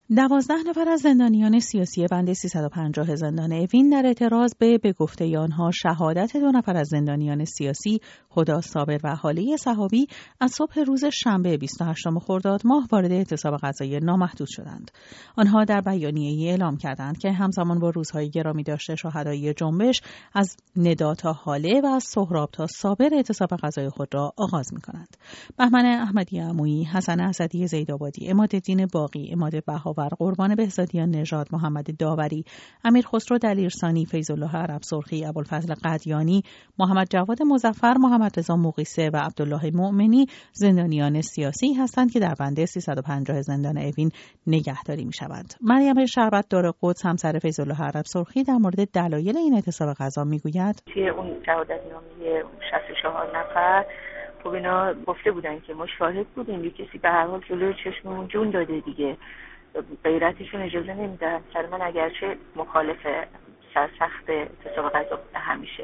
12 نفر از زندانیان سیاسی بند 350 زندان اوین در اعتراض به گفته آنها شهادت 2 نفر از زندانیان سیاسی هدی صابر و هاله صحابی از صبح روز شنبه 28 خرداد ماه وارد اعتصاب غذایی نامحدود شدند. آنها در بیانیه‌ای اعلام کردند که همزمان با روزهای گرامی داشته شهدای جنبش از ندا تا هاله و از سهراب تا صابر اعتصاب غذایی خود را آغاز می‌کنند. بهمن احمدی عمویی، حسن اسدی زیدآبادی، عمادالدین باقی، عماد بهاور، قربان بهزادیان نژاد، محمد داوری، امیر خسرو دلیرسانی، فیض الله عرب سرخی، ابوالفضل قدیانی، محمد جواد مظفر، محمد رضا مقیسه و عبدالله مؤمنی زندانیان سیاسی هستند که در بند 350 زندان اوین نگهداری می‌شوند. مریم شربت‌دار قدس، همسر فیض الله عرب سرخی، در مورد دلایل این اعتصاب غذا میگوید: توی اون شهادتنامه 64 نفر خب اینا گفته بودن که ما شاهد بودیم یه کسی به هر حال جلوی چشممون جون داده دیگه، غیرتشون اجازه نمیدن. سر من اگرچه مخالف سرسخت اعتصاب غذا بوده همیشه،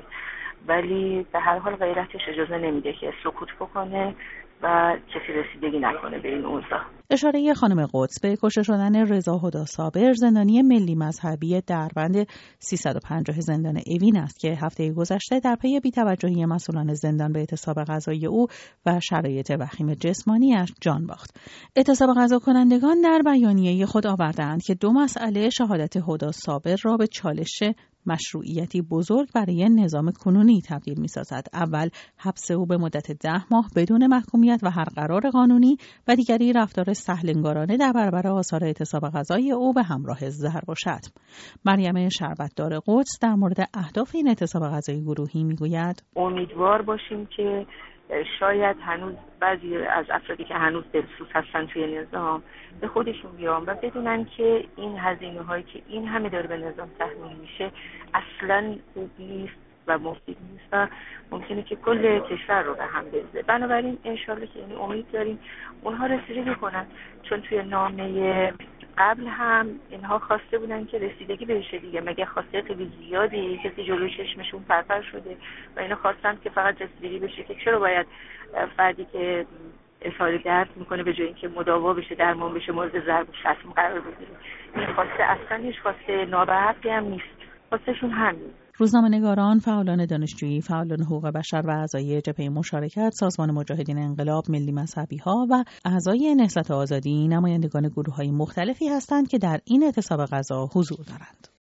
ولی به هر حال غیرتش اجازه نمیده که سکوت بکنه و کسی رسیدگی نکنه به این اوضاع. اشاره خانم قدس به کشته شدن رضا هدی صابر، زندانی ملی مذهبی در بند 350 زندان اوین است که هفته گذشته در پی بی‌توجهی مسئولان زندان به اعتصاب غذایی او و شرایط وخیم جسمانی‌اش جان باخت. اعتصاب غذا کنندگان در بیانیه خود آوردند که 2 مسئله شهادت هدی صابر را به چالش مشروعیتی بزرگ برای نظام کنونی تبدیل می‌سازد. اول، حبس او به مدت 10 ماه بدون محکومیت و هر قرار قانونی و دیگری رفتار سهل‌انگارانه در برابر آثار اعتصاب غذایی او به همراه ضرب و شتم. مریم شربت‌دار قدس در مورد اهداف این اعتصاب غذایی گروهی میگوید: امیدوار باشیم که شاید هنوز بعضی از افرادی که هنوز دلسوز هستن توی نظام به خودشون بیان و بدونن که این هزینه‌هایی که این همه داره به نظام تحمیل میشه اصلاً خوب نیست و مفید نیست و ممکنه که کل کشور رو به هم بریزه. بنابراین انشالله که یعنی امید داریم اونها رسیدگی کنن، چون توی نامه قبل هم اینها خواسته بودن که رسیدگی بشه دیگه. مگه خواسته خیلی زیادی کسی جلوی چشمشون پرپر شده و اینا خواستن که فقط رسیدگی بشه، که چرا باید فردی که اظهار درد میکنه به جای اینکه مداوا بشه، درمان بشه، مورد ضرب و شتم قرار بگیره. این خواسته اصلا هیچ خواسته نابحقی هم نیست، خواستشون همین. روزنامه‌نگاران، فعالان دانشجویی، فعالان حقوق بشر و اعضای جبهه مشارکت، سازمان مجاهدین انقلاب، ملی مذهبی‌ها و اعضای نهضت آزادی نمایندگان گروه‌های مختلفی هستند که در این اعتصاب غذا حضور دارند.